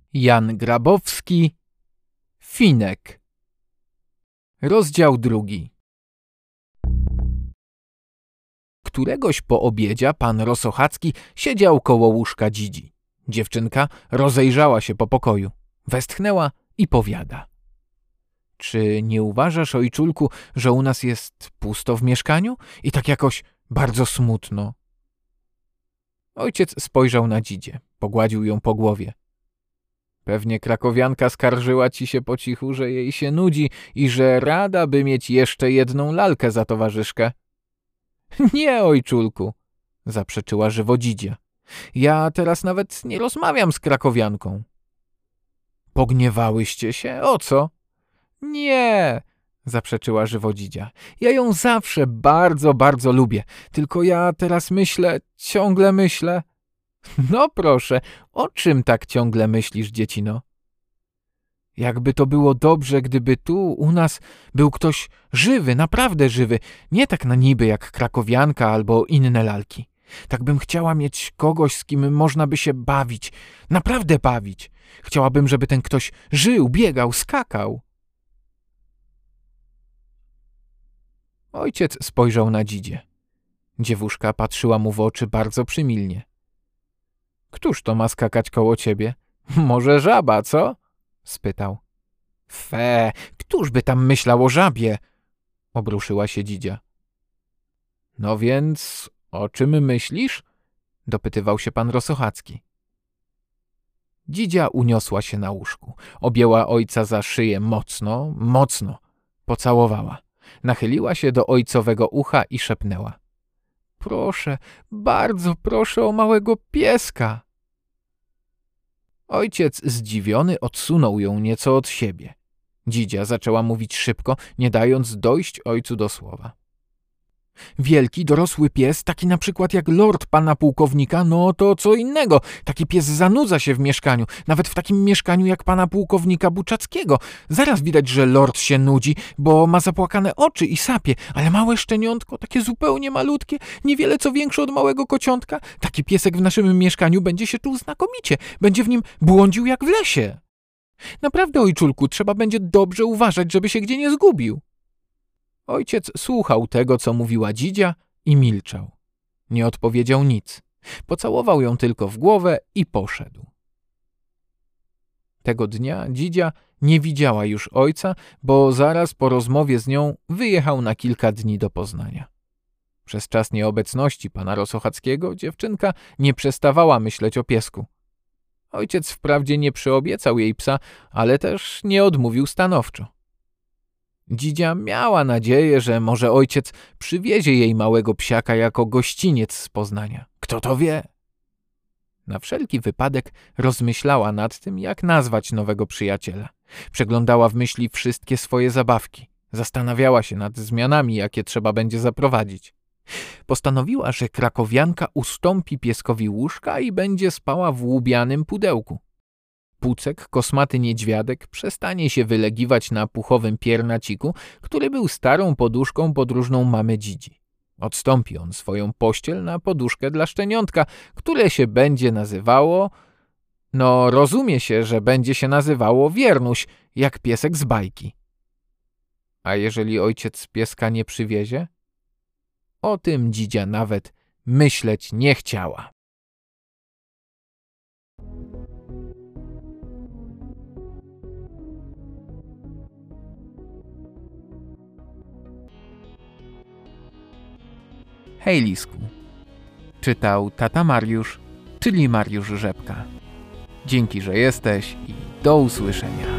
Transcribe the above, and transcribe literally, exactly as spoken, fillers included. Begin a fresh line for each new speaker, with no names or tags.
Jan Grabowski, Finek. Rozdział drugi. Któregoś po obiedzie pan Rosochacki siedział koło łóżka Dzidzi. Dziewczynka rozejrzała się po pokoju, westchnęła i powiada: czy nie uważasz, ojczulku, że u nas jest pusto w mieszkaniu i tak jakoś bardzo smutno? Ojciec spojrzał na Dzidzię, pogładził ją po głowie. Pewnie krakowianka skarżyła ci się po cichu, że jej się nudzi i że rada by mieć jeszcze jedną lalkę za towarzyszkę. Nie, ojczulku, zaprzeczyła żywo Dzidzia. Ja teraz nawet nie rozmawiam z krakowianką. Pogniewałyście się? O co? Nie, zaprzeczyła żywo Dzidzia. Ja ją zawsze bardzo, bardzo lubię. Tylko ja teraz myślę, ciągle myślę. No proszę, o czym tak ciągle myślisz, dziecino? Jakby to było dobrze, gdyby tu u nas był ktoś żywy, naprawdę żywy, nie tak na niby jak krakowianka albo inne lalki. Tak bym chciała mieć kogoś, z kim można by się bawić, naprawdę bawić. Chciałabym, żeby ten ktoś żył, biegał, skakał. Ojciec spojrzał na Dzidzię. Dziewuszka patrzyła mu w oczy bardzo przymilnie. Któż to ma skakać koło ciebie? Może żaba, co? Spytał. Fe, któż by tam myślał o żabie? Obruszyła się Dzidzia. No więc o czym myślisz? Dopytywał się pan Rosochacki. Dzidzia uniosła się na łóżku, objęła ojca za szyję mocno, mocno, pocałowała. Nachyliła się do ojcowego ucha i szepnęła. Proszę, bardzo proszę o małego pieska. Ojciec zdziwiony odsunął ją nieco od siebie. Dzidzia zaczęła mówić szybko, nie dając dojść ojcu do słowa. Wielki, dorosły pies, taki na przykład jak lord pana pułkownika, no to co innego. Taki pies zanudza się w mieszkaniu, nawet w takim mieszkaniu jak pana pułkownika Buczackiego. Zaraz widać, że lord się nudzi, bo ma zapłakane oczy i sapie, ale małe szczeniątko, takie zupełnie malutkie, niewiele co większe od małego kociątka, taki piesek w naszym mieszkaniu będzie się czuł znakomicie, będzie w nim błądził jak w lesie. Naprawdę, ojczulku, trzeba będzie dobrze uważać, żeby się gdzie nie zgubił. Ojciec słuchał tego, co mówiła Dzidzia i milczał. Nie odpowiedział nic. Pocałował ją tylko w głowę i poszedł. Tego dnia Dzidzia nie widziała już ojca, bo zaraz po rozmowie z nią wyjechał na kilka dni do Poznania. Przez czas nieobecności pana Rosochackiego dziewczynka nie przestawała myśleć o piesku. Ojciec wprawdzie nie przyobiecał jej psa, ale też nie odmówił stanowczo. Dzidzia miała nadzieję, że może ojciec przywiezie jej małego psiaka jako gościniec z Poznania. Kto to wie? Na wszelki wypadek rozmyślała nad tym, jak nazwać nowego przyjaciela. Przeglądała w myśli wszystkie swoje zabawki. Zastanawiała się nad zmianami, jakie trzeba będzie zaprowadzić. Postanowiła, że krakowianka ustąpi pieskowi łóżka i będzie spała w łubianym pudełku. Pucek, kosmaty niedźwiadek, przestanie się wylegiwać na puchowym piernaciku, który był starą poduszką podróżną mamy Dzidzi. Odstąpi on swoją pościel na poduszkę dla szczeniątka, które się będzie nazywało... No, rozumie się, że będzie się nazywało Wiernuś, jak piesek z bajki. A jeżeli ojciec pieska nie przywiezie? O tym Dzidzia nawet myśleć nie chciała. Hej, Lisku. Czytał tata Mariusz, czyli Mariusz Rzepka. Dzięki, że jesteś i do usłyszenia.